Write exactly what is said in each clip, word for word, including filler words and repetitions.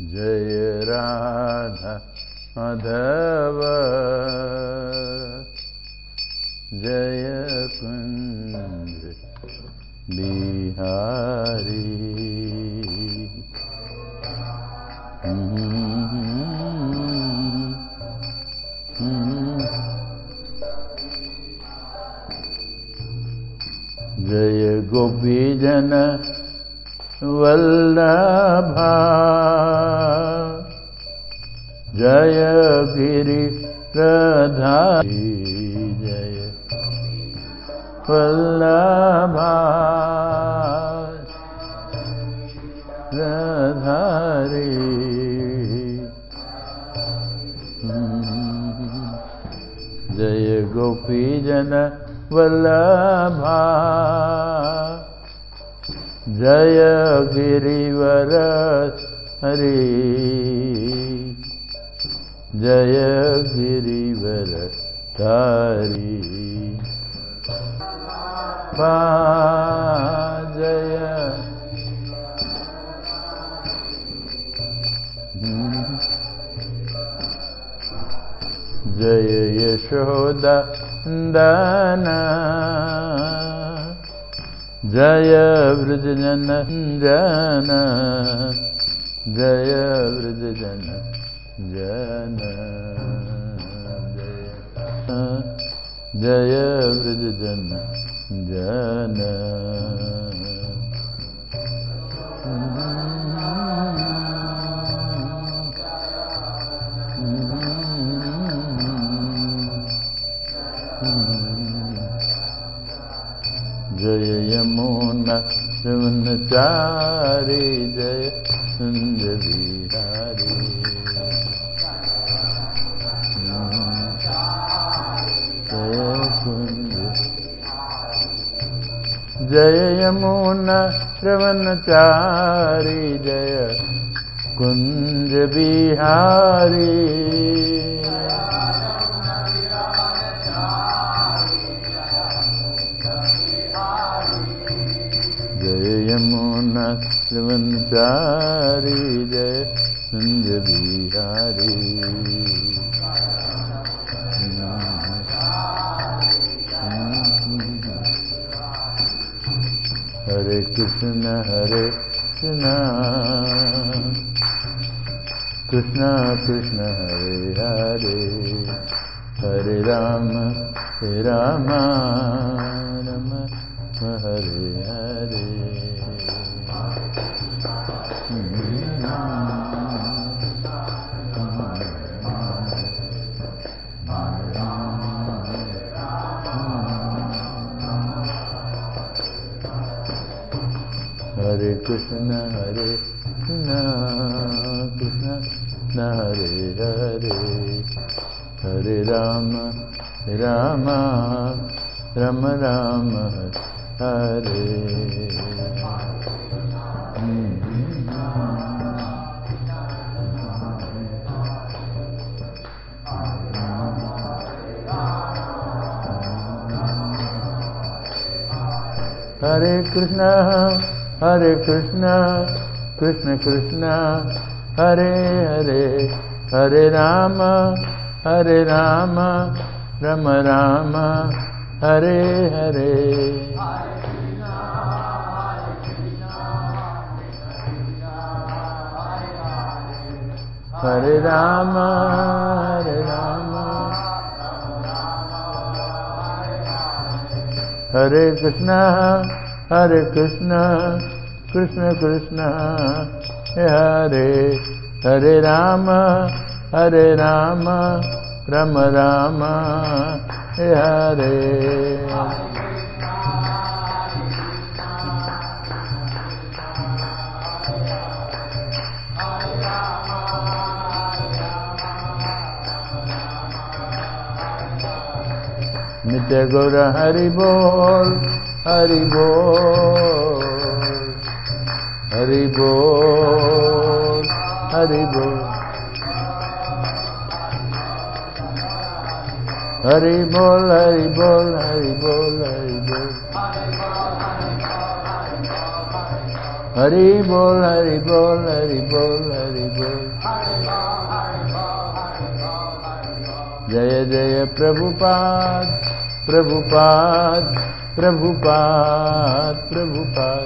जय राधा माधव जय कुंज बिहारी। जय गोपी जन वल्लभा जय गिरिधरधारी जय वल्लभा धारी। जय गोपी जन वल्लभा जय गिरिवर हरि जय गिरिवर धारी। पा जय जय यशोदा नंदना जय वृजजन जन जय वृजजन जन जय वृजजन जन। जय यमुना यमुनचारी जय कुंज बिहारी। जय कुंज जय यमुना यमुनचारी जय कुंज बिहारी। जय यमुना यमुनचारी जय कुंज बिहारी। हरे कृष्ण हरे कृष्ण कृष्ण कृष्ण हरे हरे हरे राम हरे राम राम हरे हरे। हरे कृष्ण हरे कृष्ण कृष्ण हरे हरे हरे राम हरे राम राम राम हरे। हरे कृष्ण हरे कृष्ण कृष्ण कृष्ण हरे हरे हरे राम हरे राम राम राम हरे हरे। हरे राम हरे राम हरे कृष्ण हरे कृष्ण कृष्ण कृष्ण हरे हरे राम हरे राम राम राम हरे। नित्य गौर हरि बोल हरि बोल हरि बोल हरि बोल हरि बोल हरि बोल हरि बोल हरि बोल हरि बोल हरि बोल हरि बोल हरि बोल जय जय प्रभुपाद प्रभुपाद प्रभुपाद प्रभुपाद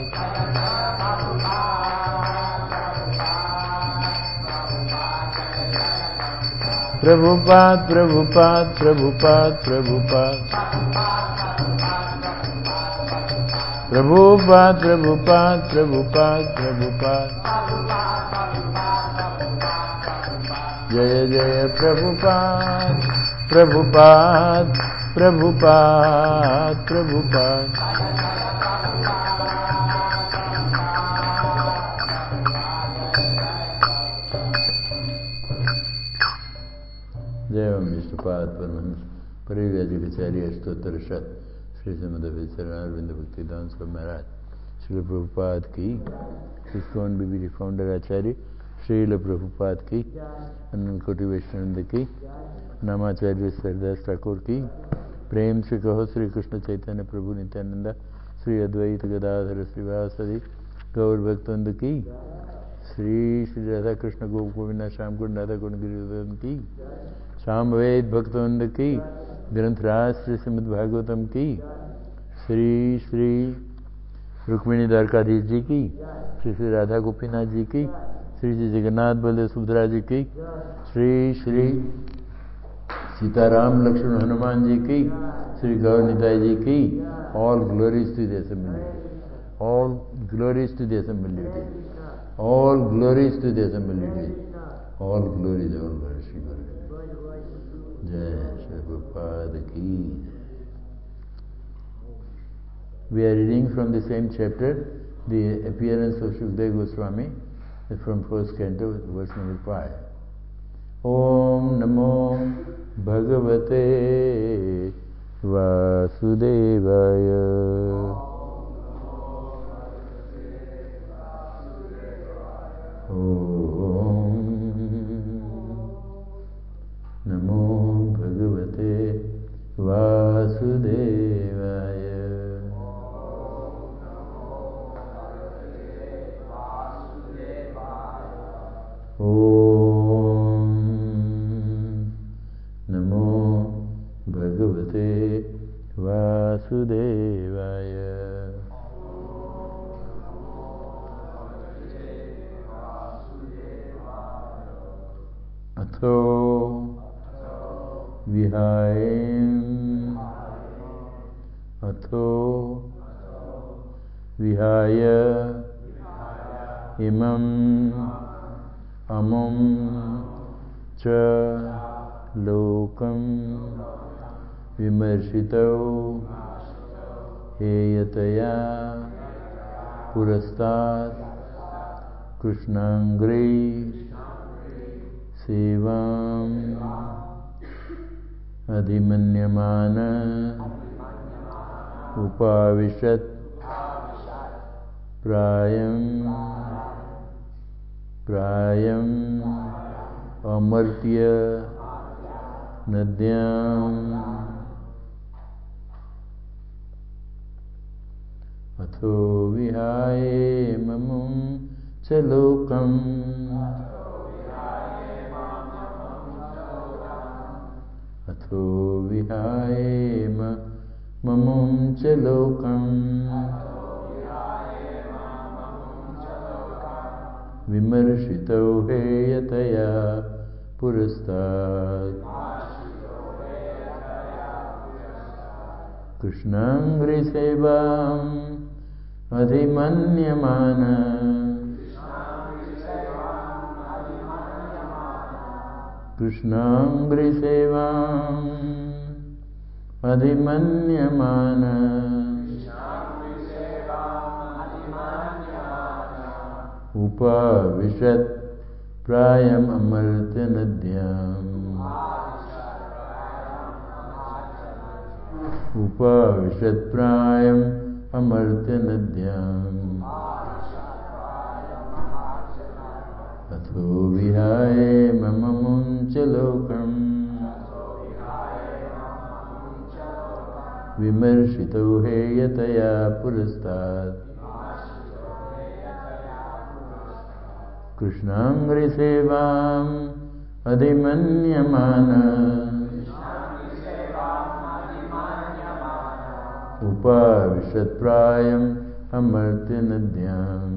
प्रभुपाद प्रभुपाद प्रभुपाद प्रभुपाद प्रभुपाद प्रभुपाद प्रभुपाद प्रभुपाद जय जय प्रभुपाद प्रभुपाद प्रभुपाद प्रभुपाद जय ओम विष्णुपाद परमहंस परिव्राजकाचार्य स्तोत्र शत श्री श्रीमद् चरणारविंद भक्तिदान स्वामी महाराज श्रील प्रभुपाद की इस्कॉन बीबी फाउंडर आचार्य श्रील प्रभुपाद की अनंत कोटि वैष्णव की नामाचार्य सरदास ठाकुर की प्रेम से कहो श्री कृष्ण चैतन्य प्रभु नित्यानंदा श्री अद्वैत गदाधर श्रीवासदि गौर भक्तवृंद की श्री श्री राधा कृष्ण गोप गोविंदा श्याम कुंड राधा कुंड गिरिधर की श्याम वेद भक्तवृंद की ग्रंथराज श्री श्रीमद् भागवतम की श्री श्री रुक्मिणी द्वारकाधीश जी की श्री श्री राधा गोपीनाथ जी की श्री श्री जगन्नाथ बलदेव सुभद्रा जी की श्री श्री सीताराम लक्ष्मण हनुमान जी की श्री गौर निताई जी की all glories to the assembly all glories to the assembly all glories to the assembly all glories all glories Shri गुरु जय श्री प्रभुपाद की। We are reading from the same chapter, the appearance of Shukdev Goswami, from first canto, verse number five. Om Namo Bhagavate Vasudevaya. Om Namo Bhagavate Vasudevaya. Om Namo Bhagavate Vasudevaya. Atho Vihayam Atho Vihaya Imam Amam Cha Lokam Vimarshito Heyataya Purastat Krishnangri Sevam Adhimanyamana Upavishat Prayam Prayam Amartya Nadyam Atho Vihaye Mamum Chalokam Atho Vihaye Mamum Chalokam Vimarshito Heyataya Purastat Krishnangri Sevam Adhimanyamana Krishnangri Sevam Adhimanyamana Upavishat Prayam Amartya Nadyam Upavishat Prayam Amartya Nadyam Atho Vihaye Mamamum Chalokam Vimarshito Heyataya Purastat कृष्णांग्रिसेवाम् अधिमन्यमान उपाविशत्प्रायम् Amartya नद्याम्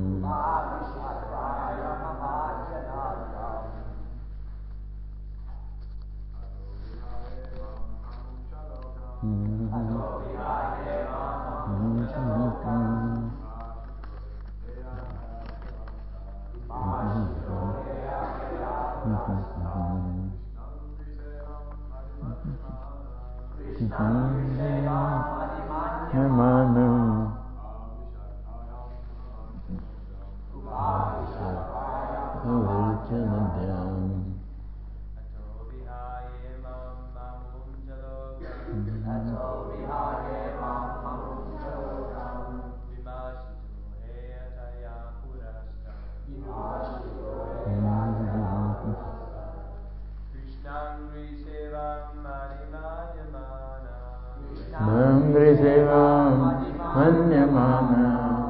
Mangrisevam manyamana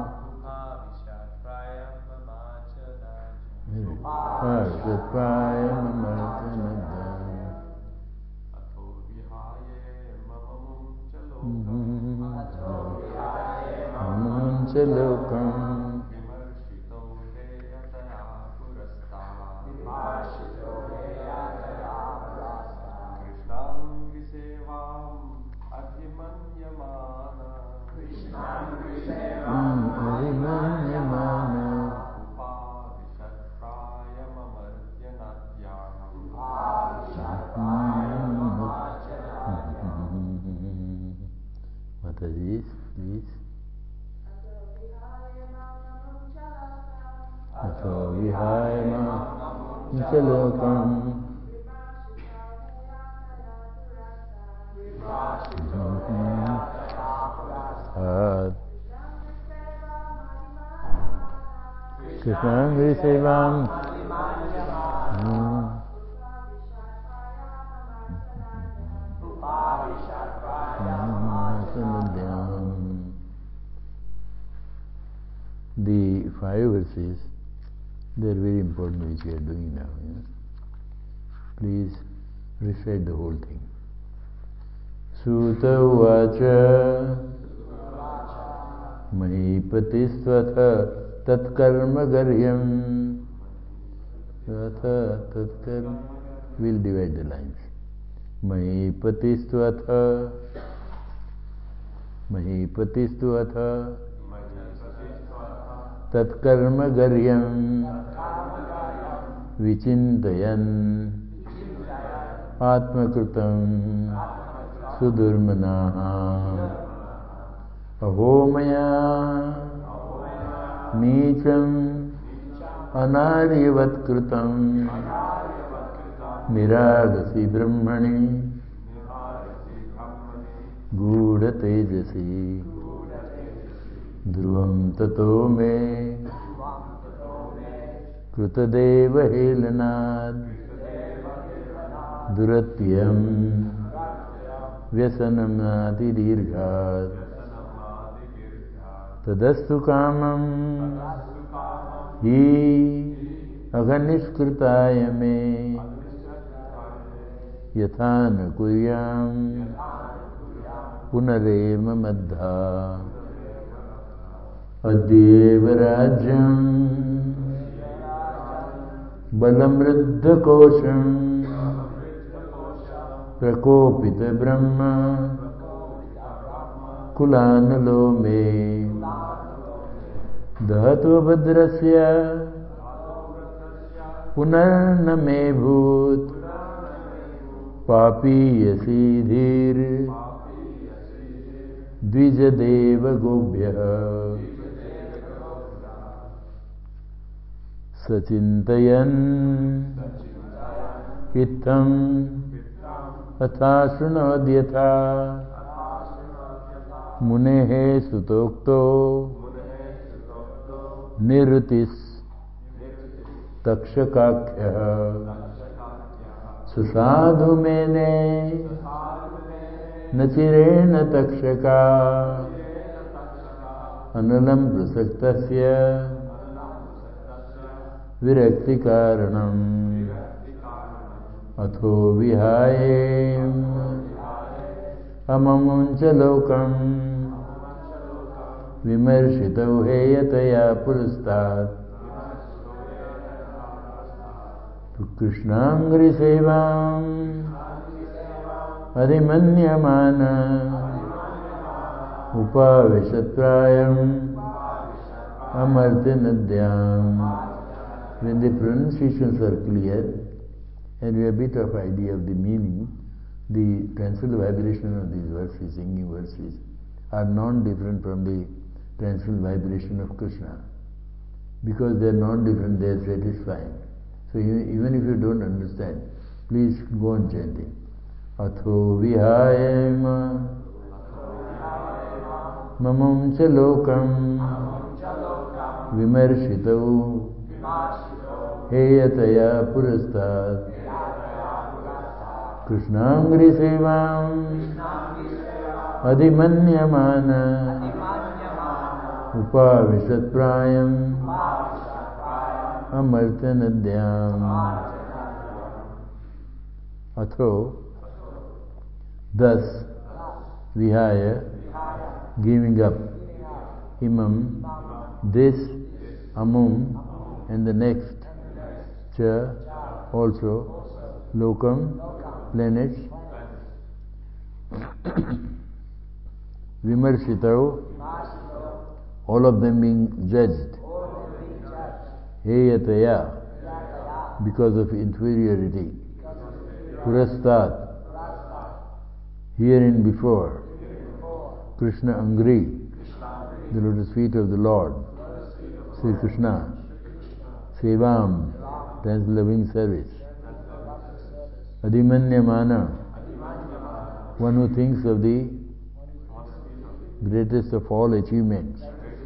Upavishatprayam amartyanadhyam Ato vihaye mamam chalokam Vimarshito heyataya purasta Krishnam visevam Adhimanyamana Krishnam Visevam Adhimanyamana Upavishatprayam amartyanadhyam Upavishatprayam amartyanadhyam Mataji, please. Ato vihaya mamam chalokam Krishnam Visevam The five verses, they are very important which we are doing now. You know? Please recite the whole thing. Suta uvacha Mahipatistvata tatkarma garyam Tatha tatkarma. We'll divide the lines. Mahipatistvata Mahipatistvata tatkarma garyam vichintayan atmakrutam sudurmanaha ahomaya nicham anaryavatkrutam niragasi brahmani gudha tejasi dhruvam tato me krutadeva helanad duratyam vyasanamati dirghat tadastu kamam hi aganishkritaya me yathana kuyam punarema madha adyeva rajyam balamriddha kosham prakopita brahma kulanalo me dhato bhadrasya punarna me bhut papi yasidhir dvijadeva gobhyah sachintayan ittham atha shrunodyatha munehe sutokto nirutis takshakakyah susadhu mene nachirena takshaka analam prasaktasya virakti karanam atho vihayem amamuncha lokam vimarshitau heyataya purastat krishnangri sevam adhimanyamana upavishatrayam amartinadyam. When the pronunciations are clear and we have a bit of idea of the meaning, the transcendental vibration of these verses, singing verses, are non-different from the transcendental vibration of Krishna. Because they are non-different, they are satisfying. So even if you don't understand, please go on chanting. Atho vihayema mamam cha lokam vimarshitau heyataya purastat krishnangri sevam adhimanyamana upavishatprayam amartanadyam. Atho, thus, vihaya, giving up, imam, this, amum, and the next, cha, also, lokam, planets, vimarshitau, all of them being judged, heyataya, because of inferiority, purastat, herein before, Krishna Angri, the lotus feet of the Lord, Sri Krishna, Sevam, that's loving service, Adhimanyamana, one who thinks of the greatest of all achievements,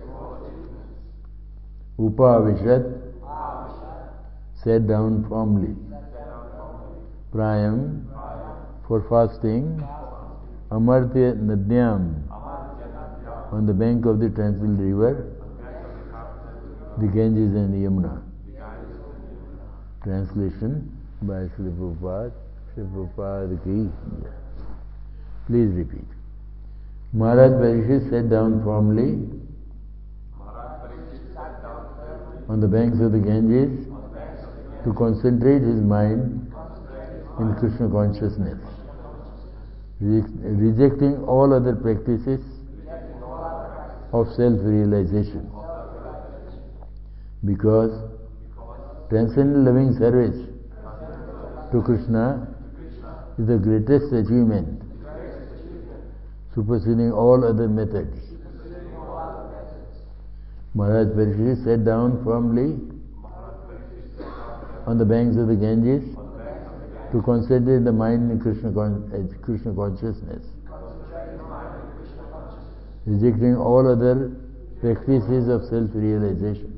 Upavishat, sat down firmly, Prayam, for fasting, Amartya Nadyam, on the bank of the transcendental river, the Ganges and the Yamuna. Translation by Srila Prabhupada, Srila Prabhupada ki. Please repeat. Maharaj Parikshit sat down firmly on the banks of the Ganges to concentrate his mind in Krishna consciousness, rejecting all other practices of self-realization, because transcendental loving service to Krishna is the greatest achievement, superseding all other methods. Maharaj Parikshit sat down firmly on the banks of the Ganges to concentrate the mind in Krishna, con Krishna consciousness, rejecting all other practices of self-realization,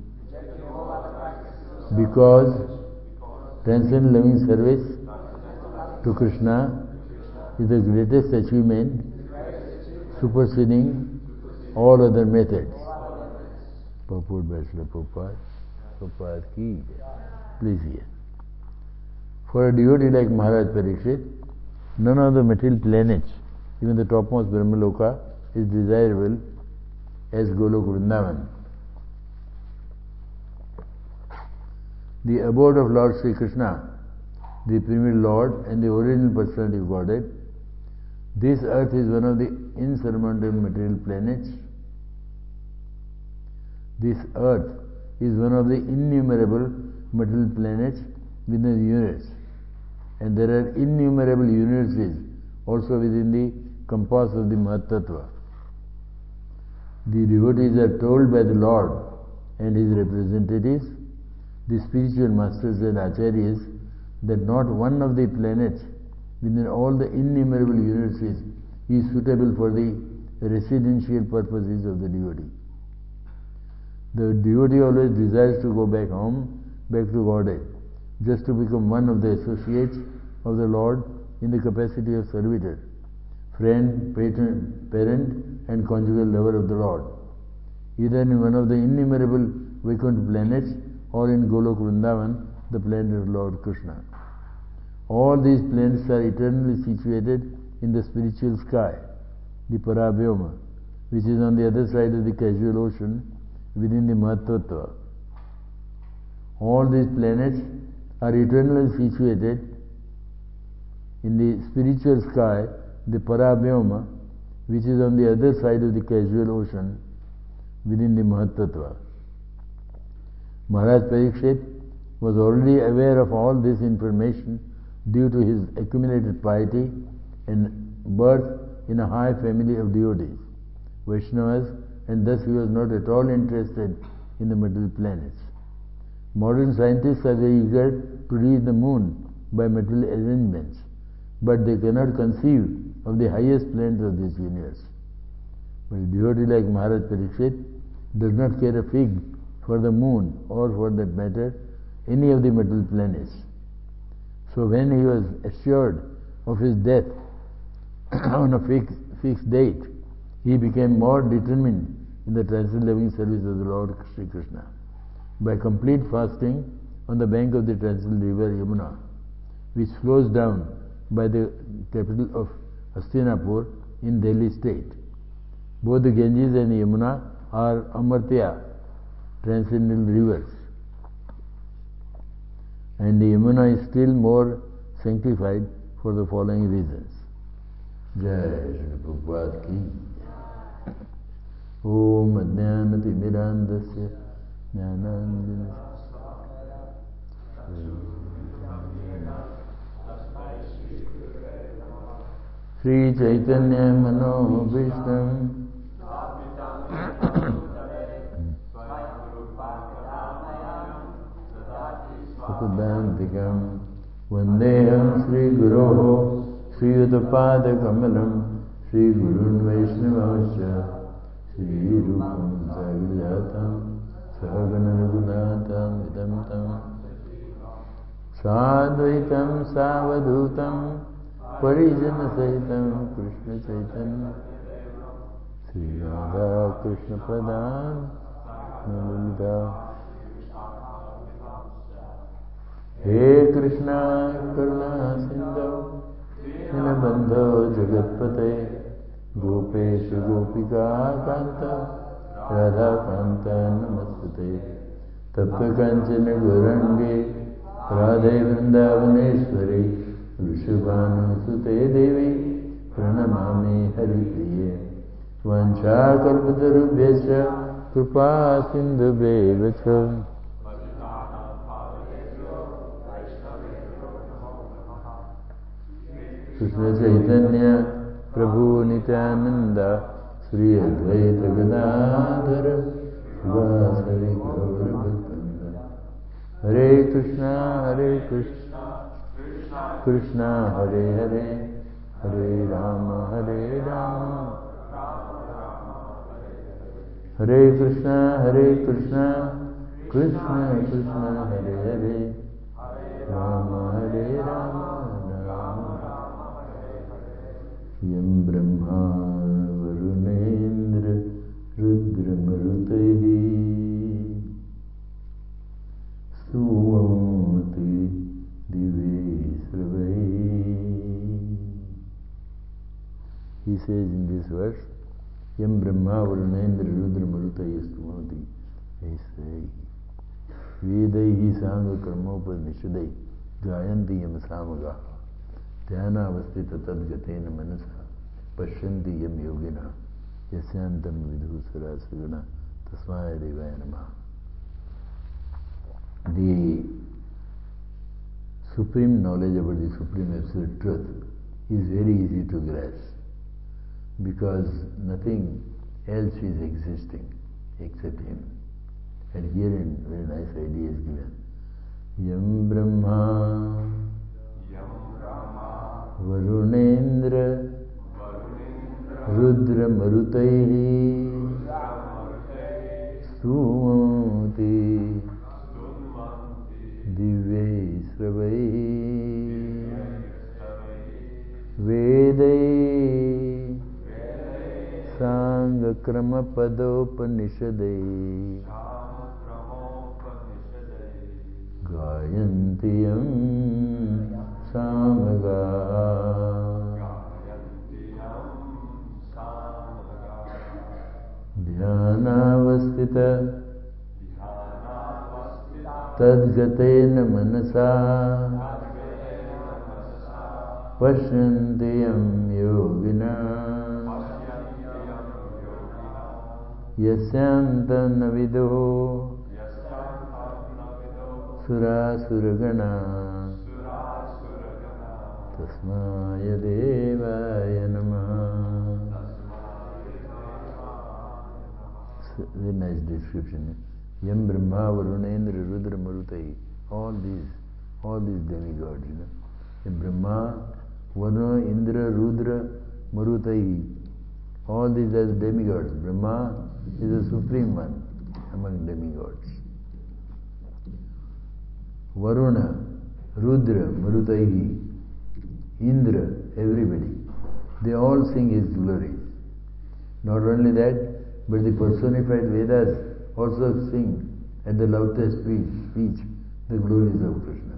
because transcendental loving service to Krishna is the greatest achievement, superseding all other methods. Purport by Srila Prabhupada, Prabhupada ki. Please hear. For a devotee like Maharaj Parikshit, none of the material planets, even the topmost Brahmaloka, is desirable as Golok Vrindavan. The abode of Lord Sri Krishna, the primary Lord and the original personality of Godhead, this earth is one of the insurmountable material planets. This earth is one of the innumerable material planets within the universe, and there are innumerable universes also within the compass of the Mahatattva. The devotees are told by the Lord and His representatives, the spiritual masters and acharyas, that not one of the planets within all the innumerable universes is suitable for the residential purposes of the devotee. The devotee always desires to go back home, back to Godhead, just to become one of the associates of the Lord in the capacity of servitor, friend, patron, parent and conjugal lover of the Lord, either in one of the innumerable Vaikuntha planets or in Golok Vrindavan, the planet of Lord Krishna. All these planets are eternally situated in the spiritual sky, the Paravyoma, which is on the other side of the casual ocean within the Mahatattva. All these planets are eternally situated in the spiritual sky, the Paravyoma, which is on the other side of the casual ocean within the Mahatattva. Maharaj Parikshit was already aware of all this information due to his accumulated piety and birth in a high family of devotees, Vaishnavas, and thus he was not at all interested in the material planets. Modern scientists are very eager to reach the moon by material arrangements, but they cannot conceive of the highest planets of this universe. But a devotee like Maharaj Parikshit does not care a fig for the moon, or for that matter, any of the material planets. So when he was assured of his death on a fixed, fixed date, he became more determined in the transcendental loving service of the Lord Sri Krishna by complete fasting on the bank of the transcendental river Yamuna, which flows down by the capital of Hastinapur in Delhi state. Both the Ganges and the Yamuna are Amartya, transcendental rivers. And the Yamuna is still more sanctified for the following reasons. Jai Shri Prabhupada Ki Om Ajnanati Mirandasya Jnanandina Sri Chaitanya Mano Vishnu Sukudantikam Vandeham Sri Guru Sri Uttapada Kamalam Sri Gurun Vaishnavasya Sri Rupam Savijatam Sahagana Gunatam Vidamtam Sadvaitam Savadhutam Parijana Sahitam Krishna Chaitanya Sri Radha Krishna Pradhan Nalita He Krishna Karuna Sindhu Dinabandho Jagatpate Gopesha Gopika Kanta Radha Kanta Namastate Tapta Kanchana Gurangi Radhe Vrindavaneshwari Vrishabhanu Sute Devi Pranamami Haripriye Vancha Kalpatarubhyasya Kripa Sindhu Bevacha Krishna Chaitanya Prabhu Nityananda Sri Advaita Gadadhara Srivasari Gaura Bhaktanda Hare Krishna Hare Krishna Krishna Hare Hare Hare Rama Hare Rama Hare Krishna Hare Krishna Krishna Krishna Hare Hare Rama Hare Rama Yam Brahma Varunendra Rudra Marutai Suvamati Divi Sravai. He says in this verse, Yam Brahma Varunendra Rudra Marutai Suvamati. I say, Vedaihi Sangha Karmopad Nishadai Gayanti Yam Samaga Dhyana Avastita Tadgatena Manasa Pashyanti Yam Yogina Yasyantam Vidhu Sarasagana Tasmaya Devaya Namaha. The supreme knowledge about the supreme absolute truth is very easy to grasp, because nothing else is existing except Him. And herein very nice idea is given. Yam Brahma Varunendra Rudra Marutaihi Sumati Divya Sravaihi Vedai Sangha Krama Padopanishadai Gayantyam Samaga Dhyanavastita Tadgatena Manasa Pashyantiyam Yogina Yasyantam Navido Sura Suragana Tasmaya Devaya Namaha. Very nice description. Yam Brahma Varunendra Rudra Marutai. All these, all these demigods, you know. Yam Brahma, Varuna, Indra, Rudra, Marutai. All these are demigods. Brahma is the supreme one among demigods. Varuna, Rudra, Marutai, Indra, everybody. They all sing his glories. Not only that, but the personified Vedas also sing at the loudest speech, speech the glories of Krishna.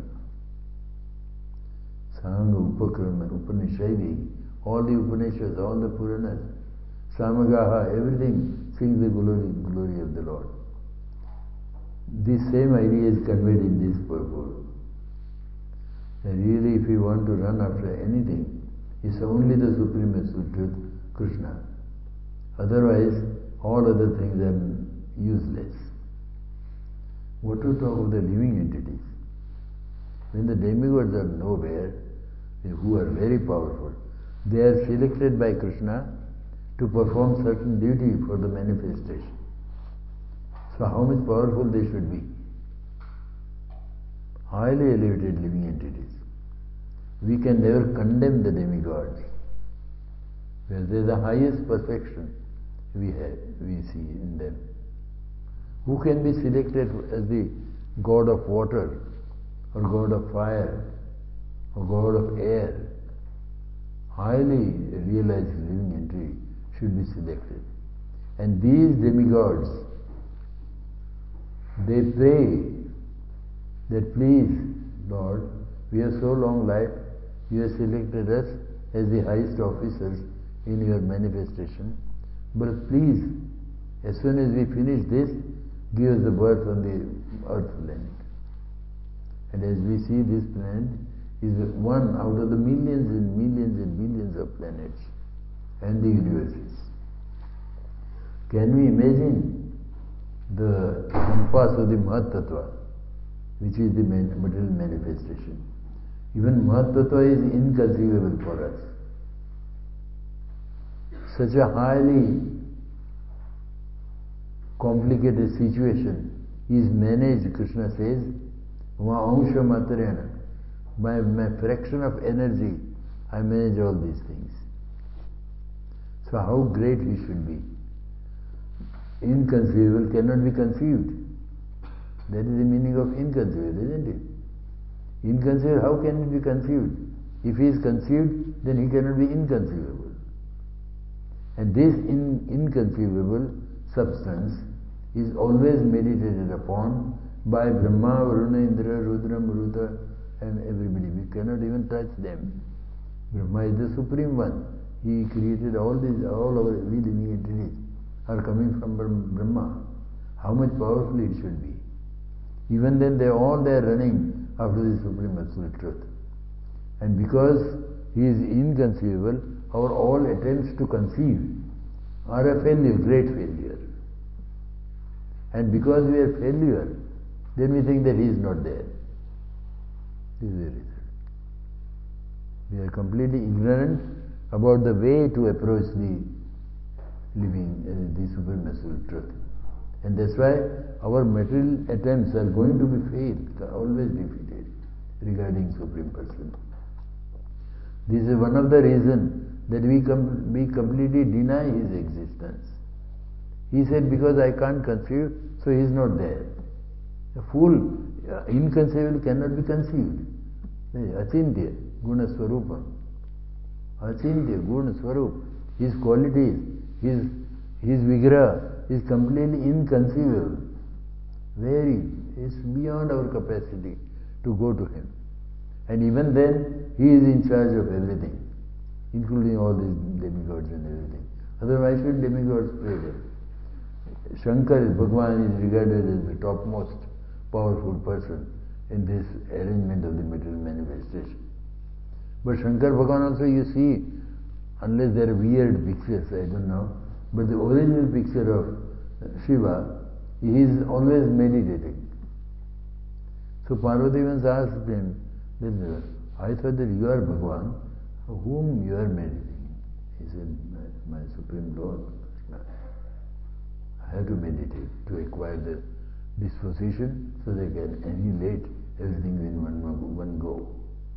Sanga, Upakrama, Upanishadi, all the Upanishads, all the Puranas, Samagaha, everything sings the glory, glory of the Lord. This same idea is conveyed in this purport. And really, if you want to run after anything, it's only the Supreme Absolute Truth, Krishna. Otherwise, all other things are useless. What to talk of the living entities? When the demigods are nowhere, who are very powerful, they are selected by Krishna to perform certain duty for the manifestation. So how much powerful they should be? Highly elevated living entities. We can never condemn the demigods. Well, they are the highest perfection we have, we see in them. Who can be selected as the god of water, or god of fire, or god of air? Highly realized living entity should be selected. And these demigods, they pray that please, Lord, we have so long life, you have selected us as the highest officers in your manifestation. But please, as soon as we finish this, give us the birth on the earth planet. And as we see, this planet is one out of the millions and millions and billions of planets and the universes. Can we imagine the compass of the Mahat Tattva, which is the material manifestation? Even Mahat Tattva is inconceivable for us. Such a highly complicated situation is managed, Krishna says, Vaamsha Matarena. By my fraction of energy, I manage all these things. So how great he should be. Inconceivable cannot be conceived. That is the meaning of inconceivable, isn't it? Inconceivable, how can it be conceived? If he is conceived, then he cannot be inconceivable. And this in, inconceivable substance is always meditated upon by Brahma, Varuna, Indra, Rudra, Maruta, and everybody. We cannot even touch them. Brahma is the Supreme One. He created all these, all our we living entities are coming from Brahma. How much powerful it should be. Even then, they all they are running after the Supreme Absolute Truth. And because he is inconceivable, our all attempts to conceive are a failure, great failure. And because we are failure, then we think that he is not there. This is the result. We are completely ignorant about the way to approach the living, uh, the Supreme Absolute Truth. And that's why our material attempts are going to be failed, always defeated regarding Supreme Person. This is one of the reasons that we, com we completely deny his existence. He said, because I can't conceive, so he is not there. A fool, uh, inconceivable cannot be conceived. Achintya, Guna Swarupam. Achintya, Guna Swarup. His qualities, his, his vigraha is completely inconceivable. Very, it's beyond our capacity to go to him. And even then, he is in charge of everything, including all these demigods and everything. Otherwise, should demigods pray them? Shankar, Bhagwan, is regarded as the topmost powerful person in this arrangement of the material manifestation. But Shankar Bhagwan also, you see, unless there are weird pictures, I don't know, but the original picture of Shiva, he is always meditating. So Parvati once asked him, that, I thought that you are Bhagwan, whom you are meditating? He said, my, my Supreme Lord, Krishna. I have to meditate to acquire the disposition so that I can annihilate everything in one, one go.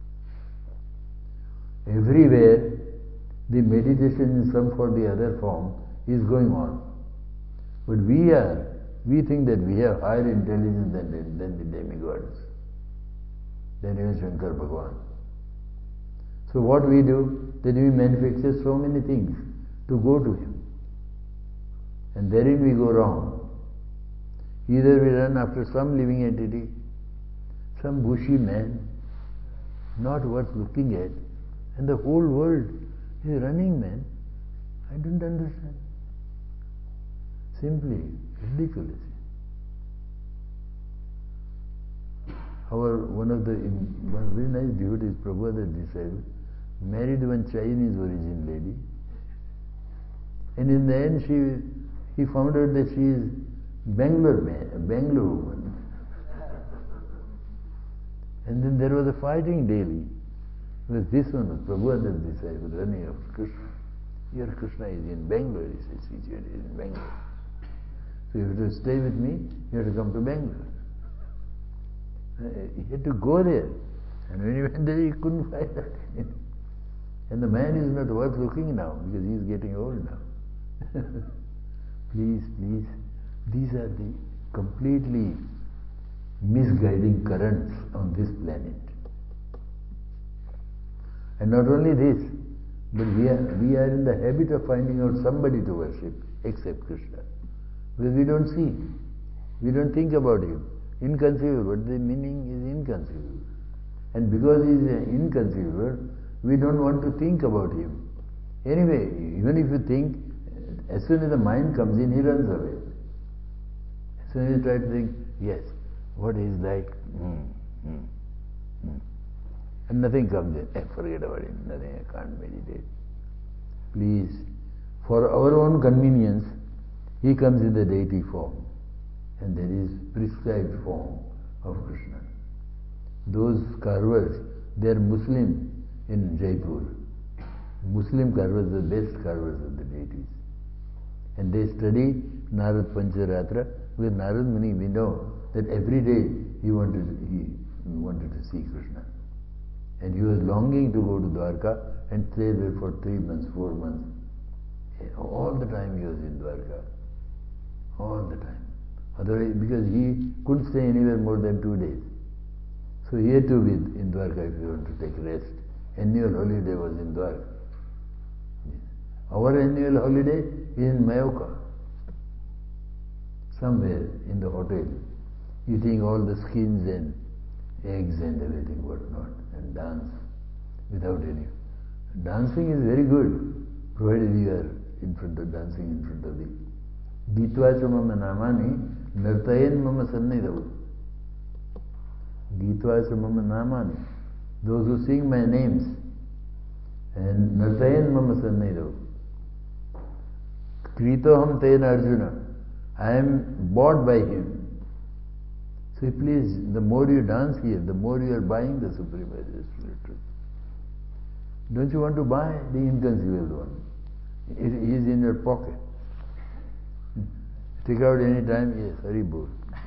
Everywhere, the meditation in some or the other form is going on. But we are, we think that we have higher intelligence than, than the demigods, than even Shankar Bhagwan. So what we do, that we manufacture so many things to go to him. And therein we go wrong. Either we run after some living entity, some bushy man, not worth looking at, and the whole world is running, man. I don't understand. Simply ridiculous. Our one of the one very nice devotees, Prabhupada disciple, married one Chinese origin lady, and in the end she he found out that she is Bangalore man, Bangalore woman. And then there was a fighting daily. Because this one was Prabhupada's disciple running after Krishna. Your Krishna is in Bangalore, he says, he is in Bangalore. So you have to stay with me, you have to come to Bangalore. He had to go there. And when he went there, he couldn't find out anything. And the man is not worth looking now, because he is getting old now. Please, please, these are the completely misguiding currents on this planet. And not only this, but we are, we are in the habit of finding out somebody to worship except Krishna. Because we don't see, we don't think about him. Inconceivable, but the meaning is inconceivable. And because he is inconceivable, we don't want to think about him. Anyway, even if you think, as soon as the mind comes in, he runs away. As soon as you try to think, yes, what he is like, mm, mm, mm. and nothing comes in. Eh, forget about it, nothing, I can't meditate. Please, for our own convenience, he comes in the deity form. And there is prescribed form of Krishna. Those carvers, they are Muslim in Jaipur. Muslim carvers are the best carvers of the deities. And they study Narad Pancharatra. With Narad Muni, we know that every day he wanted, he wanted to see Krishna. And he was longing to go to Dwarka and stay there for three months, four months. All the time he was in Dwarka. All the time. Otherwise, because he couldn't stay anywhere more than two days. So he had to be in Dwarka if he wanted to take rest. Annual holiday was in Dwarka. Our annual holiday is in Mayoka. Somewhere in the hotel, eating all the skins and eggs and everything, whatnot, and dance without any. Dancing is very good, provided you are in front of dancing in front of the Gitvacha mama namani nartayen mama sannidhavu. Gitvacha mama namani, those who sing my names, and nartayen mama sannidhavu. Kritoham tena Arjuna, I am bought by him. So please, the more you dance here, the more you are buying the Supreme Truth. Don't you want to buy the inconceivable one? It is in your pocket. Take out any time, yes, Hari Bol.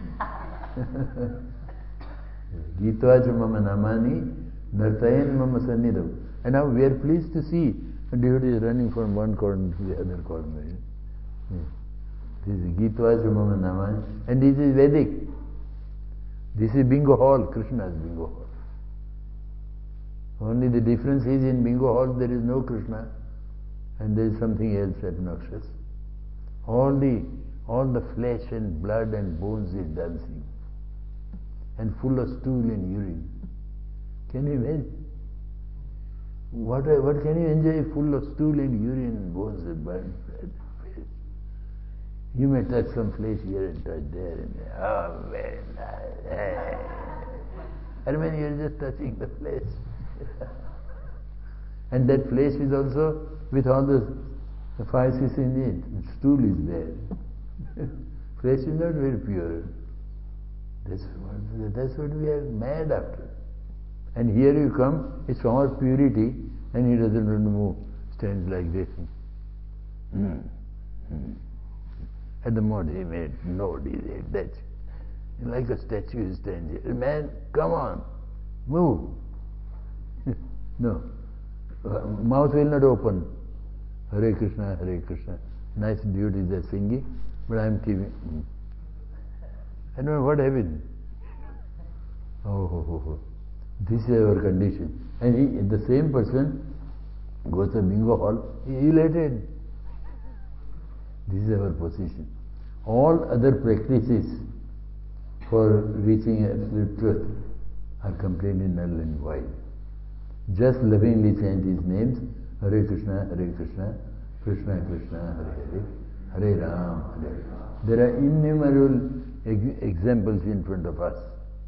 Gitvacha mama namani nartayen mama sannidhavu. And now we are pleased to see a devotee is running from one corner to the other corner. Yes. This is Gitvacha mama namani, and this is Vedic. This is Bingo Hall, Krishna's Bingo Hall. Only the difference is in Bingo Hall there is no Krishna and there is something else obnoxious. All the all the flesh and blood and bones is dancing and full of stool and urine. Can you imagine? What, what can you enjoy full of stool and urine and bones and burn? You may touch some flesh here and touch there and there. Oh, very nice. And when you are just touching the flesh. And that flesh is also with all the, the vices in it. The stool is there. Flesh is not very pure. That's what, that's what we are mad after. And here you come, it's all purity, and he doesn't want to move, stands like this. Hmm. Hmm. At the moment he made no delay, that's like a statue he stands here. Man, come on, move. No. Uh, mouth will not open. Hare Krishna, Hare Krishna. Nice devotees are singing, but I am keeping. Hmm. I don't know what happened. Oh, oh, oh, oh. This is our condition. And he, the same person goes to bingo hall, he elated. This is our position. All other practices for reaching absolute truth are completely null and void. Just lovingly chant his names, Hare Krishna, Hare Krishna, Krishna Krishna, Hare Hare, Hare Ram, Hare Ram. There are innumerable ex- examples in front of us.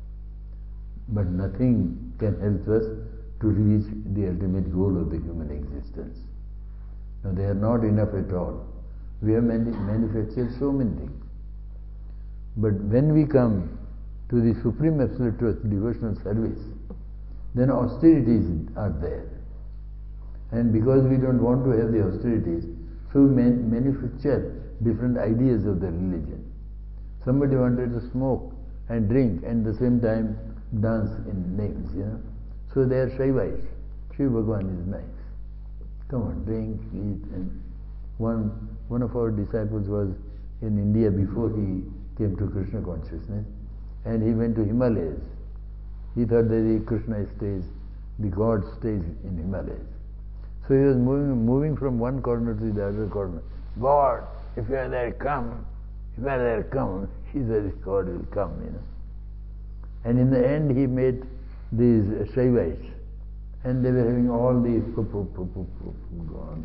But nothing can help us to reach the ultimate goal of the human existence. Now they are not enough at all. We have manu- manufactured so many things. But when we come to the Supreme Absolute Truth, devotional service, then austerities are there. And because we don't want to have the austerities, so we man- manufacture different ideas of the religion. Somebody wanted to smoke and drink and at the same time dance in names, you know. So they are Shaivites. Shiva Bhagavan is nice. Come on, drink, eat. And one, one of our disciples was in India before he came to Krishna consciousness, and he went to Himalayas. He thought that the Krishna stays, the God stays in Himalayas. So he was moving, moving from one corner to the other corner. God, if you are there, come. If you are there, come. He said, God will come, you know. And in the end he met these Shaivites, and they were having all these poop, poop, poop, poop, poop, gone.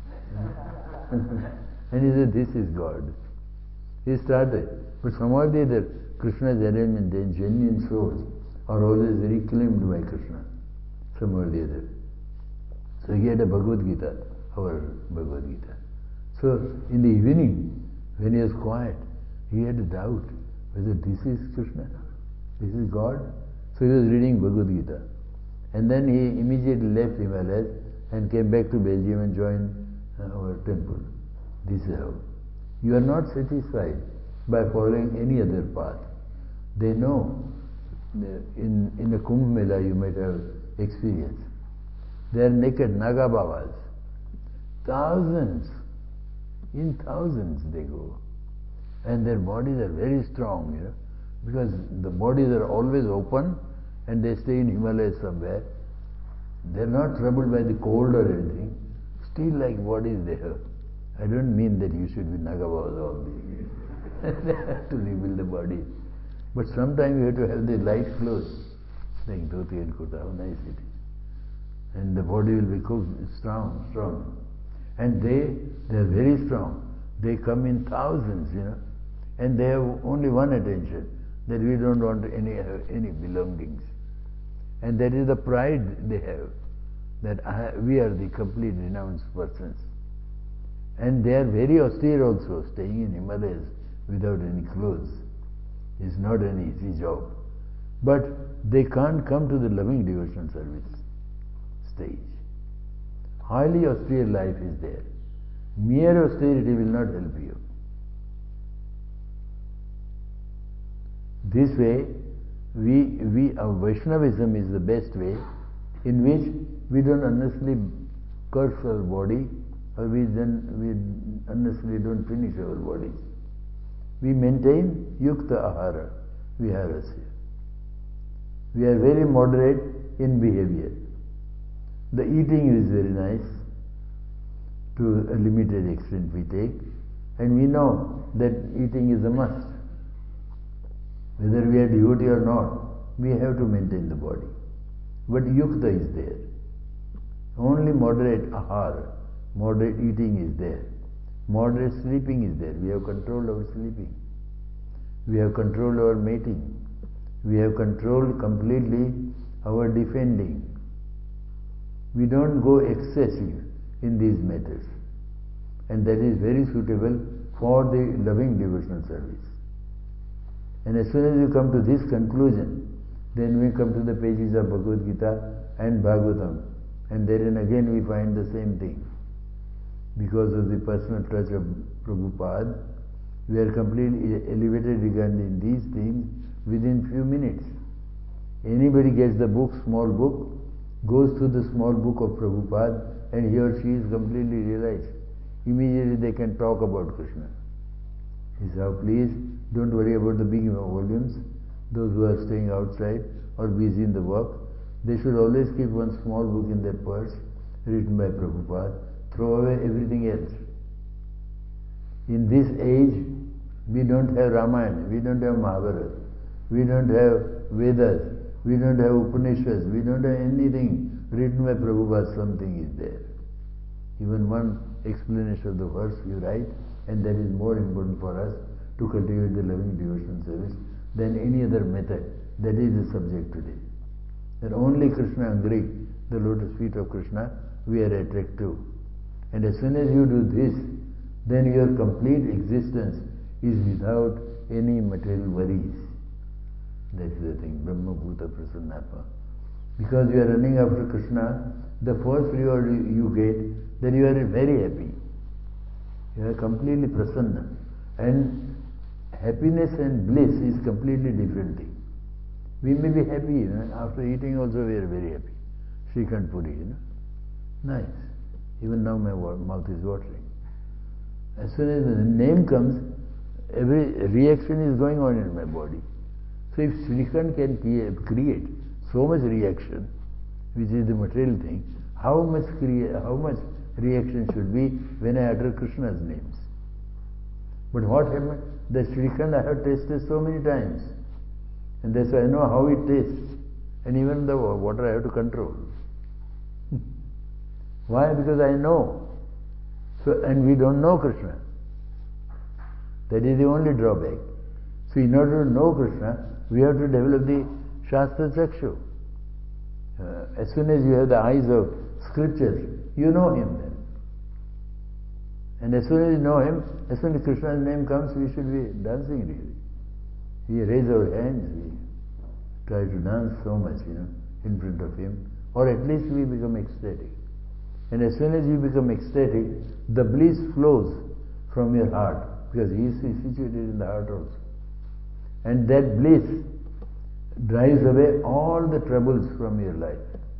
And he said, this is God. He started. But somehow or the other, Krishna's arrangement and genuine souls are always reclaimed by Krishna, somehow or the other. So he had a Bhagavad Gita, our Bhagavad Gita. So in the evening, when he was quiet, he had a doubt whether this is Krishna, this is God. So he was reading Bhagavad Gita. And then he immediately left Himalayas and came back to Belgium and joined uh, our temple. This is how. You are not satisfied by following any other path. They know, in, in the Kumbh Mela you might have experience. They are naked Naga Babas. Thousands, in thousands they go. And their bodies are very strong, you know, because the bodies are always open and they stay in Himalayas somewhere. They are not troubled by the cold or anything. Still like bodies they have. I don't mean that you should be Naga Babas all the They have to rebuild the body. But sometimes you have to have the light clothes, like dhoti and kurta, how nice it is. And the body will be cooked, strong, strong. And they, they are very strong. They come in thousands, you know. And they have only one attention, that we don't want any, any belongings. And that is the pride they have, that I, we are the complete renounced persons. And they are very austere also, staying in Himalayas without any clothes. It's not an easy job. But they can't come to the loving devotional service stage. Highly austere life is there. Mere austerity will not help you. This way, we, we, our Vaishnavism is the best way in which we don't unnecessarily curse our body, or we then we unnecessarily don't finish our bodies. We maintain yukta ahara, viharasya. We are very moderate in behavior. The eating is very nice, to a limited extent we take, and we know that eating is a must. Whether we are devotee or not, we have to maintain the body. but yukta is there. Only moderate ahar, moderate eating is there. Moderate sleeping is there. We have controlled our sleeping. We have controlled our mating. We have controlled completely our defending. We don't go excessive in these matters. And that is very suitable for the loving devotional service. And as soon as you come to this conclusion, then we come to the pages of Bhagavad Gita and Bhagavatam. And therein again we find the same thing. Because of the personal touch of Prabhupada, we are completely elevated regarding these things within few minutes. Anybody gets the book, small book, goes to the small book of Prabhupada, and he or she is completely realized. Immediately they can talk about Krishna. He says, oh, please don't worry about the big volumes. Those who are staying outside or busy in the work, they should always keep one small book in their purse, written by Prabhupada. Throw away everything else. In this age, we don't have Ramayana, we don't have Mahabharata, we don't have Vedas, we don't have Upanishads, we don't have anything written by Prabhupada. Something is there. Even one explanation of the verse you write, and that is more important for us to cultivate the loving devotion service than any other method. That is the subject today. That only Krishna Angri, the lotus feet of Krishna, we are attracted to. And as soon as you do this, then your complete existence is without any material worries. That is the thing, Brahma Bhuta Prasannatma. Because you are running after Krishna, the first reward you get, then you are very happy. You are completely prasanna. And happiness and bliss is completely different thing. We may be happy, you know, after eating also we are very happy. Srikhand Puri, you know. Nice. Even now my mouth is watering. As soon as the name comes, every reaction is going on in my body. So if Srikhand can create so much reaction, which is the material thing, how much crea- how much reaction should be when I utter Krishna's names? But what happened? The Srikhand I have tasted so many times. And that's why I know how it tastes. And even the water I have to control. Why? Because I know. So, and we don't know Krishna. That is the only drawback. So in order to know Krishna, we have to develop the Shastra Chakshu. Uh, as soon as you have the eyes of scriptures, you know him then. And as soon as you know him, as soon as Krishna's name comes, we should be dancing really. We raise our hands, we try to dance so much, you know, in front of him. Or at least we become ecstatic. And as soon as you become ecstatic, the bliss flows from your heart, because he is situated in the heart also. And that bliss drives away all the troubles from your life.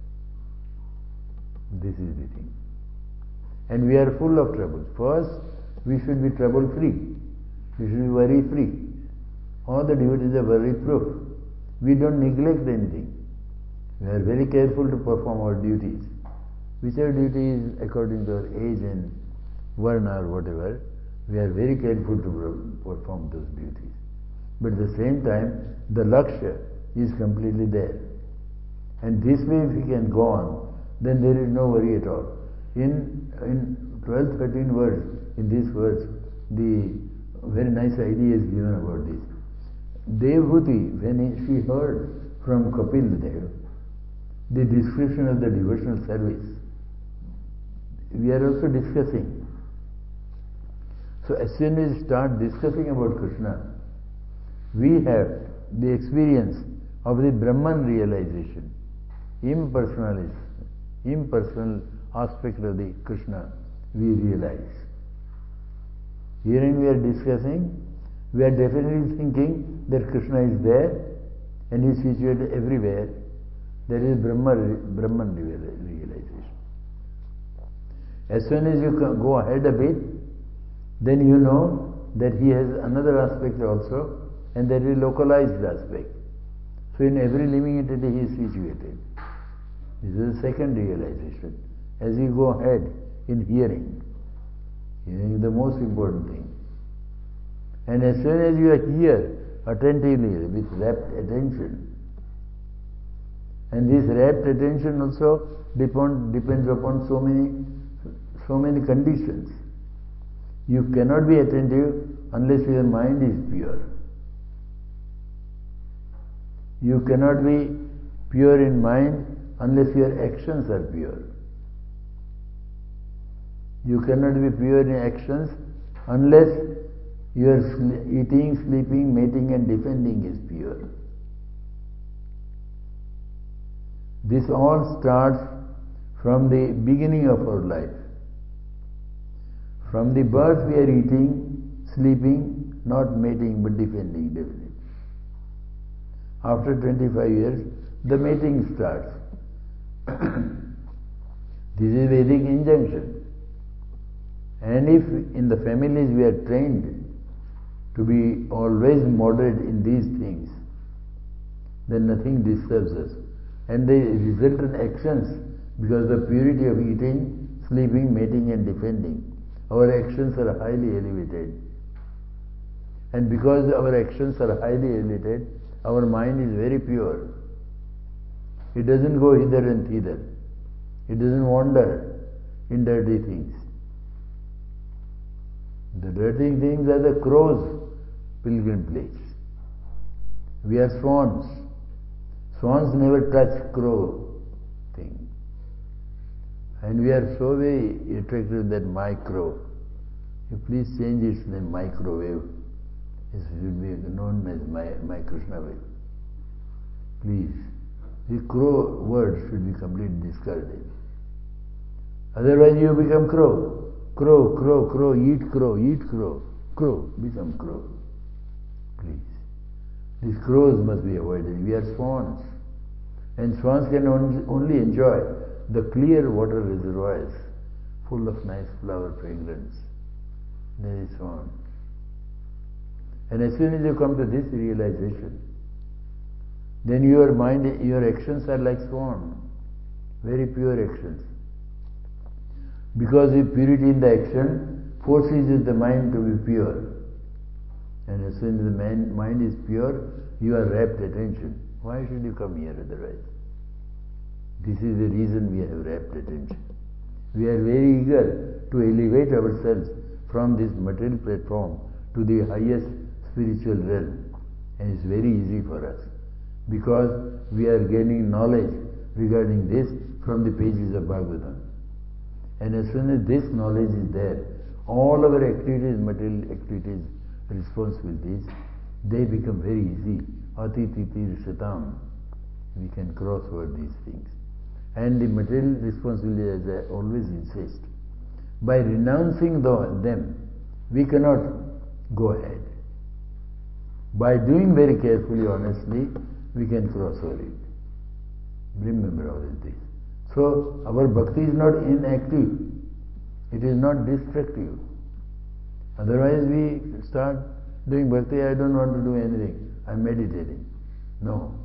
This is the thing. And we are full of troubles. First, we should be trouble-free. We should be worry-free. All the devotees are worry-proof. We don't neglect anything. We are very careful to perform our duties. Whichever duty is according to our age and varna or whatever, we are very careful to perform those duties. But at the same time, the lakshya is completely there. And this way if we can go on, then there is no worry at all. In in twelve, thirteen words, in this verse, the very nice idea is given about this. Devhuti, when he, she heard from Kapil Dev the description of the devotional service, we are also discussing. So as soon as we start discussing about Krishna, we have the experience of the Brahman realization, impersonal, impersonal aspect of the Krishna we realize. Herein we are discussing, we are definitely thinking that Krishna is there and he is situated everywhere. That is Brahman, Brahman realization. As soon as you go ahead a bit, then you know that he has another aspect also, and that is localized aspect. So in every living entity he is situated. This is the second realization. As you go ahead in hearing, hearing is the most important thing. And as soon as you hear attentively, with rapt attention, And this rapt attention also depend, depends upon so many, so many conditions. You cannot be attentive unless your mind is pure. You cannot be pure in mind unless your actions are pure. You cannot be pure in actions unless your eating, sleeping, mating and defending is pure. This all starts from the beginning of our life. From the birth we are eating, sleeping, not mating but defending definitely. After twenty-five years, the mating starts. This is Vedic injunction. And if in the families we are trained to be always moderate in these things, then nothing disturbs us. And the resultant actions, because of the purity of eating, sleeping, mating and defending, our actions are highly elevated. And because our actions are highly elevated, our mind is very pure. It doesn't go hither and thither. It doesn't wander in dirty things. The dirty things are the crow's pilgrim place. We are swans. Swans never touch crow thing. And we are so very attracted to that micro. You please change its name, microwave. It should be known as my, my Krishna wave. Please. The crow word should be completely discarded. Otherwise you become crow. Crow, crow, crow, eat crow, eat crow. Crow, become crow. Please. These crows must be avoided. We are swans. And swans can only enjoy the clear water reservoirs full of nice flower fragrance. There is swan. And as soon as you come to this realization, then your mind, your actions are like swan, very pure actions. Because the purity in the action forces the mind to be pure. And as soon as the man, mind is pure, you are rapt attention. Why should you come here otherwise? This is the reason we have rapt attention. We are very eager to elevate ourselves from this material platform to the highest spiritual realm. And it's very easy for us, because we are gaining knowledge regarding this from the pages of Bhagavatam. And as soon as this knowledge is there, all our activities, material activities, responsibilities, they become very easy. Ati titi rishatam. We can cross over these things. And the material responsibilities, as I always insist, by renouncing the, them, we cannot go ahead. By doing very carefully, honestly, we can cross over it. Remember all of this. So, our bhakti is not inactive. It is not destructive. Otherwise we start doing bhakti, I don't want to do anything, I'm meditating. No.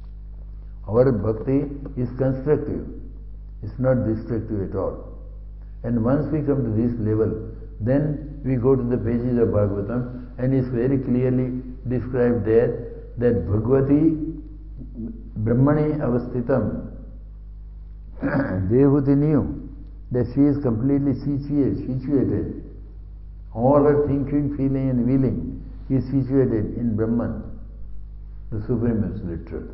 Our bhakti is constructive. It's not destructive at all. And once we come to this level, then we go to the pages of Bhagavatam, and it's very clearly described there that Bhagavati Brahmani Avasthitam. Devahuti knew that she is completely situated, situated. All her thinking, feeling and willing is situated in Brahman, the Supreme Absolute Truth.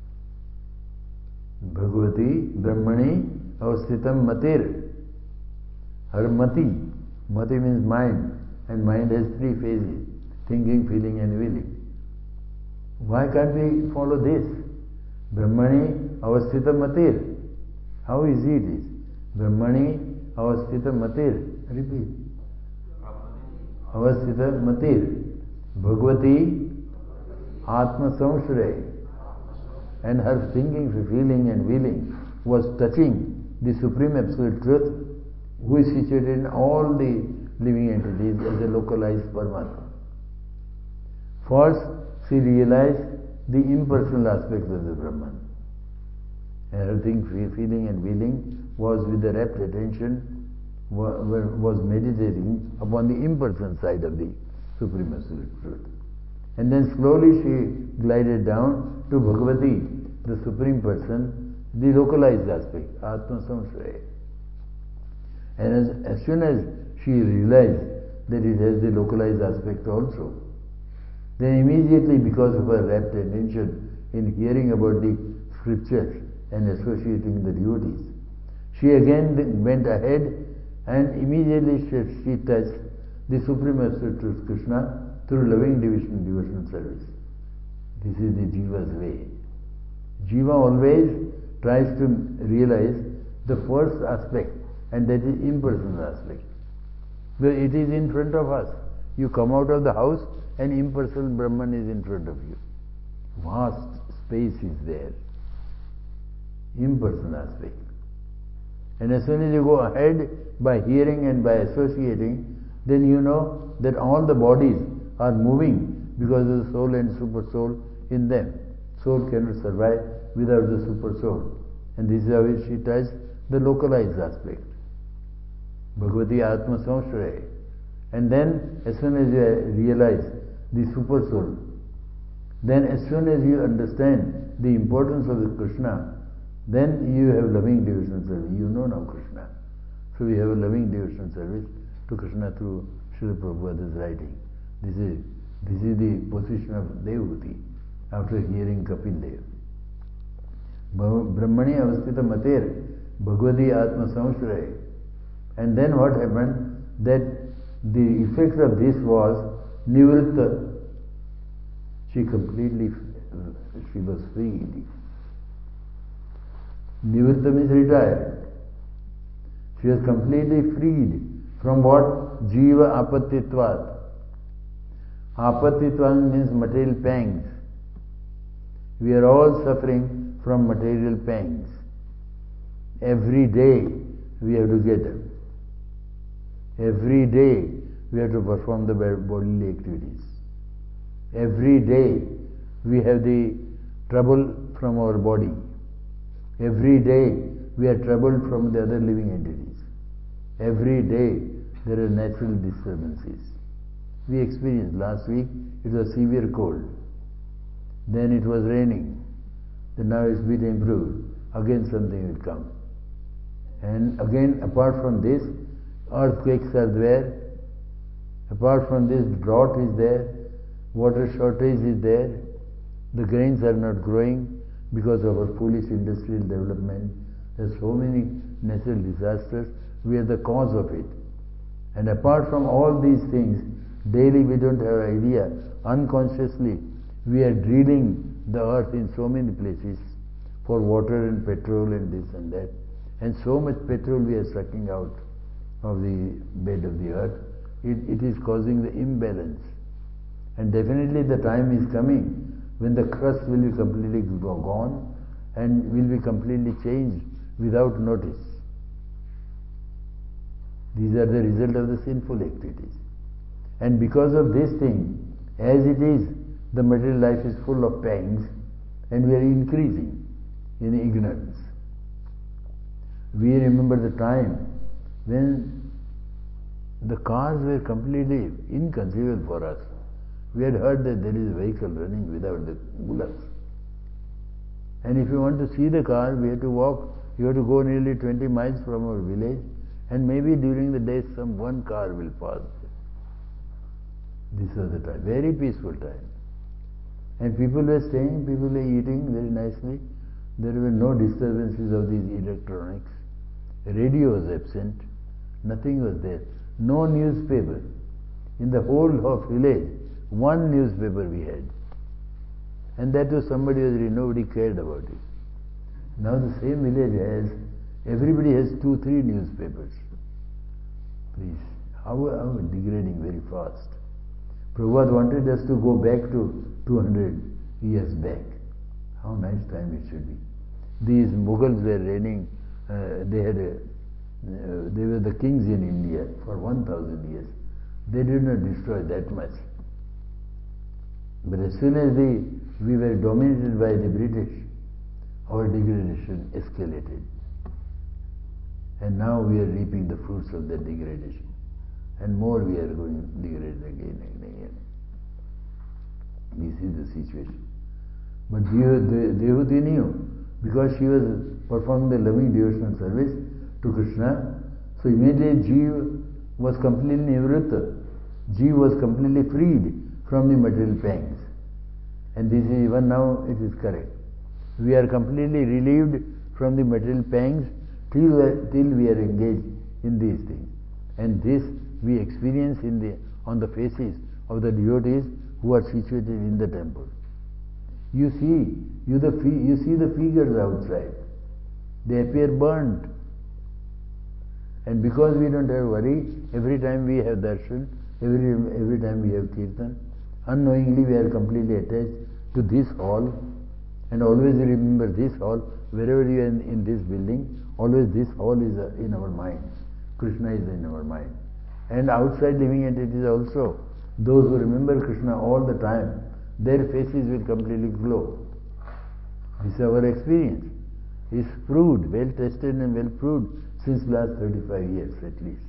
Bhagavati Brahmani Avasthitam Matir. Her mati. Mati means mind. And mind has three phases: thinking, feeling and willing. Why can't we follow this? Brahmani Avasthitam Matir. How easy it is. Brahmani Avasthitam Matir. Repeat. Avasthitam Matir. Bhagavati Atma Samshray. And her thinking, feeling and willing was touching the Supreme Absolute Truth, who is situated in all the living entities as a localized Paramatma. First, she realized the impersonal aspects of the Brahman. And her thinking, feeling and willing was with the rapt attention, was meditating upon the impersonal side of the Supreme Absolute Truth. And then slowly she glided down to Bhagavati, the Supreme Person, the localized aspect, Atma Samshraya. And as, as soon as she realized that it has the localized aspect also, then immediately, because of her rapt attention in hearing about the scriptures and associating the devotees, she again went ahead and immediately she, she touched the Supreme Absolute Krishna through loving devotion, devotional service. This is the Jiva's way. Jiva always tries to realize the first aspect, and that is impersonal aspect. Well, it is in front of us. You come out of the house and impersonal Brahman is in front of you. Vast space is there. Impersonal aspect. And as soon as you go ahead by hearing and by associating, then you know that all the bodies are moving because of the soul and super soul in them. Soul cannot survive without the super soul. And this is how she touched the localized aspect. Bhagavati Atma Samshraya. And then, as soon as you realize the super soul, then as soon as you understand the importance of the Krishna, then you have loving devotional service. You know now Krishna. So we have a loving devotional service to Krishna through Srila Prabhupada's writing. This is, this is the position of Devahuti after hearing Kapil Dev. Brahmani avastita mater Bhagavati Atma Samshraya. And then what happened? That the effect of this was Nivritta. She completely, she was freed. Nivritta means retired. She was completely freed from what? Jiva apatitvat. Apatitvat means material pangs. We are all suffering from material pangs. Every day we have to get them. Every day we have to perform the bodily activities. Every day we have the trouble from our body. Every day we are troubled from the other living entities. Every day there are natural disturbances. We experienced last week, it was severe cold. Then it was raining. Then now it's bit improved. Again something will come. And again, apart from this, earthquakes are there. Apart from this, drought is there. Water shortage is there. The grains are not growing because of our foolish industrial development. There are so many natural disasters. We are the cause of it. And apart from all these things, daily we don't have idea. Unconsciously, we are drilling the earth in so many places for water and petrol and this and that. And so much petrol we are sucking out of the bed of the earth. It, it is causing the imbalance. And definitely the time is coming when the crust will be completely gone and will be completely changed without notice. These are the result of the sinful activities. And because of this thing, as it is, the material life is full of pangs and we are increasing in ignorance. We remember the time when the cars were completely inconceivable for us. We had heard that there is a vehicle running without the bullocks. And if you want to see the car, we have to walk, you have to go nearly twenty miles from our village, and maybe during the day some one car will pass. This was the time, very peaceful time. And people were staying, people were eating very nicely. There were no disturbances of these electronics. Radio was absent, nothing was there. No newspaper. In the whole of village, one newspaper we had. And that was somebody was reading, nobody cared about it. Now the same village has, everybody has two, three newspapers. Please, how are we degrading very fast? Prabhupada wanted us to go back to two hundred years back. How nice time it should be. These Mughals were reigning, uh, they had a, uh, they were the kings in India for one thousand years. They did not destroy that much. But as soon as the, we were dominated by the British, our degradation escalated. And now we are reaping the fruits of that degradation. And more we are going degraded again and again. This is the situation. But Devahuti knew, because she was performing the loving devotional service to Krishna, so immediately Jiva was completely nivritta. Jiva was completely freed from the material pangs. And this is even now it is correct. We are completely relieved from the material pangs till, till we are engaged in these things. And this we experience in the, on the faces of the devotees who are situated in the temple. You see, you, the, you see the figures outside. They appear burnt. And because we don't have worry, every time we have darshan, every, every time we have kirtan, unknowingly we are completely attached to this hall, and always remember this hall, wherever you are in, in this building, always this hall is uh, in our mind. Krishna is in our mind. And outside living entities also, those who remember Krishna all the time, their faces will completely glow. This is our experience. It's proved, well tested and well proved since last thirty-five years at least.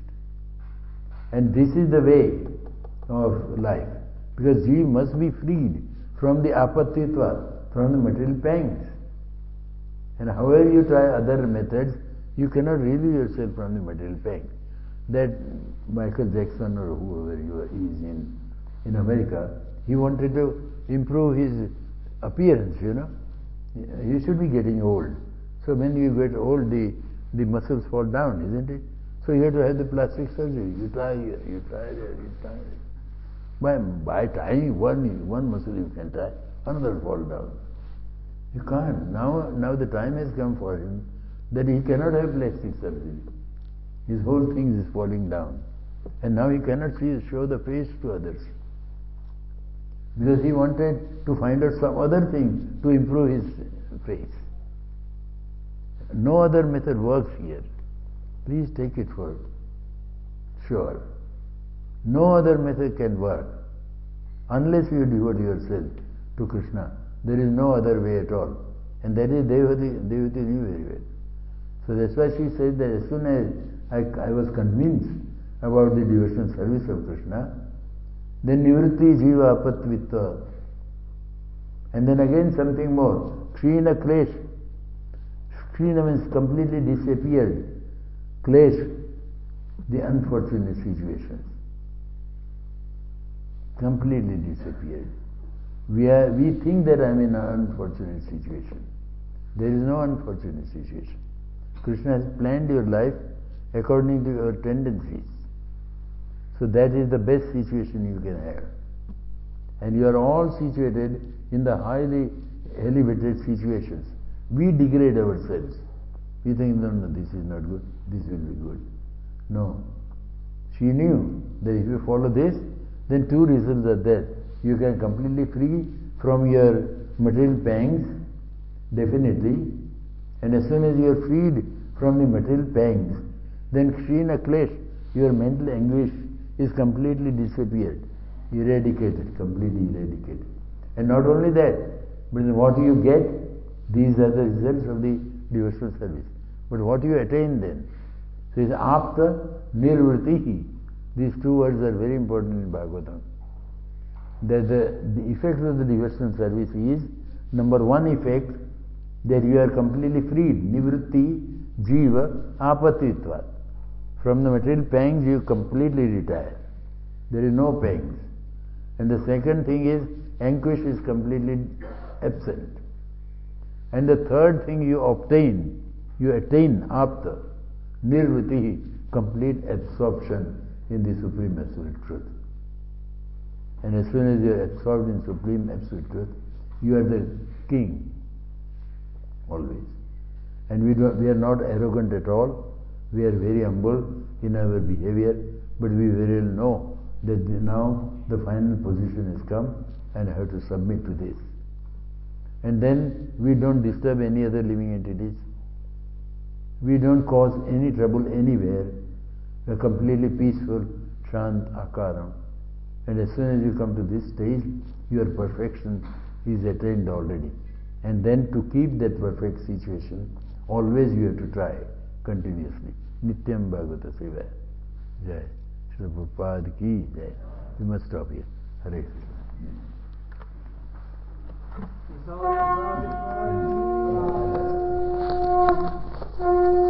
And this is the way of life. Because Jiva must be freed from the apattitva, from the material pangs. And however you try other methods, you cannot relieve yourself from the material pangs. That Michael Jackson or whoever you are, is in, in America, he wanted to improve his appearance, you know. He should be getting old. So when you get old, the, the muscles fall down, isn't it? So you have to have the plastic surgery. You try here, you try there, you try there. By, by trying one, one muscle you can try, another fall down. You can't. Now, now the time has come for him that he cannot have plastic surgery. His whole thing is falling down. And now he cannot see, show the face to others. Because he wanted to find out some other thing to improve his face. No other method works here. Please take it for sure. No other method can work. Unless you devote yourself to Krishna, there is no other way at all. And that is Devahuti, Devahuti knew very well. So that's why she said that as soon as I, I was convinced about the devotional service of Krishna, then nivritti jiva apatvitta. And then again something more. Kshina klesh. Kshina means completely disappeared. Klesh, the unfortunate situations. Completely disappeared. We are, we think that I am in an unfortunate situation. There is no unfortunate situation. Krishna has planned your life according to your tendencies. So that is the best situation you can have. And you are all situated in the highly elevated situations. We degrade ourselves. We think, no, no, this is not good, this will be good. No. She knew that if you follow this, then two results are there. You can completely free from your material pangs, definitely. And as soon as you are freed from the material pangs, then kshina klesh, your mental anguish, is completely disappeared, eradicated, completely eradicated. And not only that, but what you get, these are the results of the devotional service. But what you attain then? So it's apta nirvritihi. These two words are very important in Bhagavatam. That the, the effect of the devotional service is, number one effect, that you are completely freed. Nivritti, jiva, apatitva. From the material pangs you completely retire. There is no pangs. And the second thing is, anguish is completely absent. And the third thing you obtain, you attain apta, nirvritihi, complete absorption in the Supreme Absolute Truth. And as soon as you are absorbed in Supreme Absolute Truth, you are the king, always. And we, don't, we are not arrogant at all. We are very humble in our behavior, but we very well know that now the final position has come and I have to submit to this. And then we don't disturb any other living entities. We don't cause any trouble anywhere. We are completely peaceful, shant, akaram. And as soon as you come to this stage, your perfection is attained already. And then to keep that perfect situation, always you have to try continuously. Nityam Bhagavata Seva. Jai. Srila Prabhupada ki Jai. We must stop here. Hare Krishna. It's all about it for